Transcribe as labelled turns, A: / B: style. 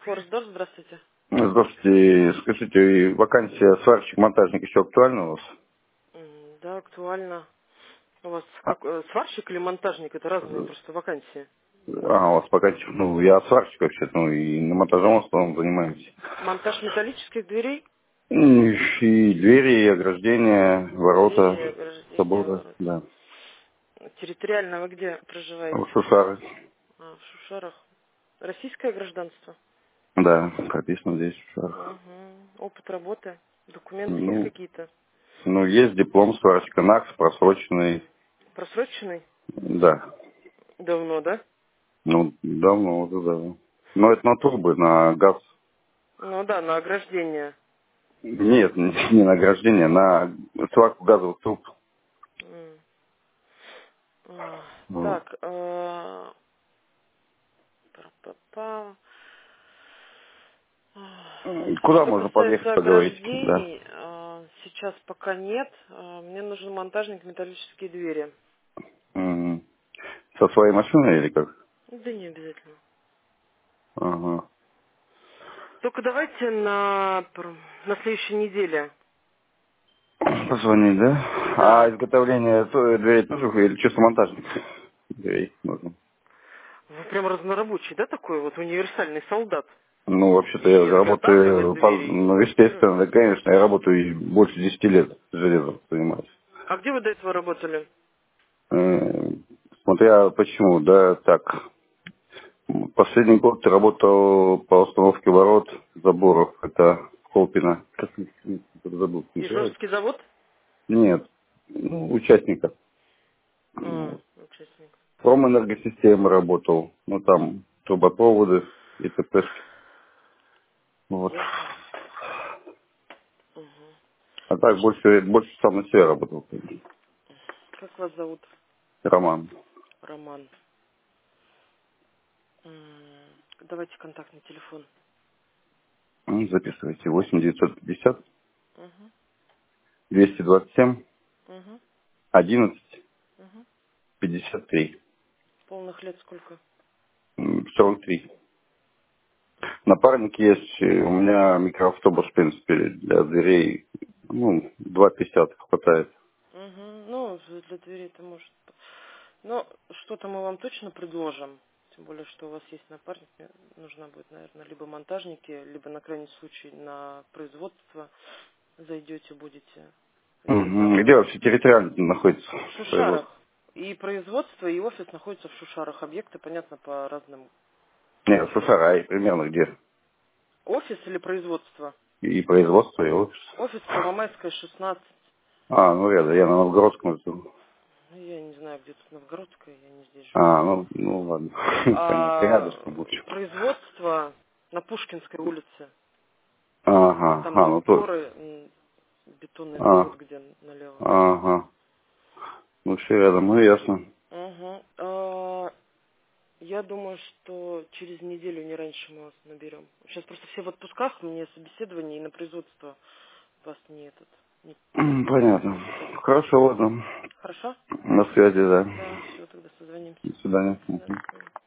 A: Форсдор, здравствуйте.
B: Здравствуйте. Скажите, вакансия сварщик-монтажник еще актуальна у вас?
A: Да, актуально. У вас
B: А,
A: сварщик или монтажник? Это разные просто вакансии.
B: у вас вакансия, я сварщик вообще, и на монтажом в основном занимаемся.
A: Монтаж металлических дверей?
B: И двери, и ограждения,
A: Двери,
B: ворота,
A: ограждения,
B: собора,
A: ворот.
B: да.
A: Территориально вы где проживаете?
B: Шушары,
A: В Шушарах. Российское гражданство?
B: да, прописано здесь в Шушарах.
A: Угу. Опыт работы? Документы есть
B: Ну,
A: какие-то?
B: есть диплом сварщика НАКС, просроченный,
A: Просроченный?
B: да.
A: Давно, да?
B: Давно уже, да. Но это на трубы, на газ.
A: Ну да, на ограждение.
B: Нет, не на ограждение, на сварку газовых труб.
A: М.
B: Вот.
A: Так, пра-па-па.
B: Куда
A: Что
B: можно подъехать,
A: касается
B: поговорить? Да.
A: ограждений, сейчас пока нет. Мне нужен монтажник металлические двери.
B: Мгм. Со своей машиной или как?
A: Да не обязательно.
B: Ага.
A: Только давайте на следующей неделе.
B: Позвонить, да? А
A: Да.
B: изготовление дверей тоже или чисто монтажник? Дверей нужно.
A: Вы прям разнорабочий, да, такой вот универсальный солдат?
B: Вообще-то
A: И
B: я
A: изготавливать
B: работаю,
A: двери, и
B: естественно,
A: монтировать.
B: да, конечно, я работаю и больше 10 лет железом занимаюсь.
A: А где вы до этого работали?
B: Э, Смотря почему, да, так. Последний год работал по установке ворот, заборов, это Колпино. Как забыл, как называется?
A: Ижорский завод?
B: Нет, участника.
A: Участник.
B: Промэнергосистемы работал, там трубопроводы и ТПшки. Вот.
A: Ясно. Угу.
B: А так больше сам на себя работал.
A: Как вас зовут?
B: Роман.
A: Роман. Давайте контактный телефон.
B: Записывайте. 8 950
A: Угу.
B: 227
A: Угу.
B: 11
A: Угу.
B: 53.
A: Полных лет сколько?
B: 43. Напарник есть. У меня микроавтобус, в принципе, для дверей. 2,50 хватает.
A: Угу. Ну, для двери это может. Но что-то мы вам точно предложим. Тем более, что у вас есть напарник. Мне нужна будет, наверное, либо монтажники, либо на крайний случай на производство зайдете, будете
B: Мгм. Где
A: изготавливать.
B: вообще территориально находится
A: В
B: производство?
A: Шушарах. И производство, и офис находятся в Шушарах. Объекты, понятно, по разным.
B: Нет, Сахарай, примерно где?
A: Офис или производство?
B: И производство, и офис.
A: Офис Первомайская, 16.
B: Рядом, я на Новгородском живу.
A: Ну, я не знаю, где тут Новгородская, я не здесь живу.
B: Ладно. Понятно,
A: А
B: рядышком лучше.
A: производство на Пушкинской улице.
B: Ага,
A: Там
B: то.
A: Лукторы, бетонный
B: А,
A: завод, где налево.
B: ага. Все рядом, ясно.
A: Угу. Я думаю, что через неделю, не раньше, мы вас наберем. Сейчас просто все в отпусках, мне собеседование и на производство вас не
B: Понятно.
A: приходить.
B: Хорошо, ладно.
A: Хорошо?
B: На связи, да.
A: Да, все, тогда созвонимся.
B: До свидания.
A: Да,
B: Мгм.
A: до свидания.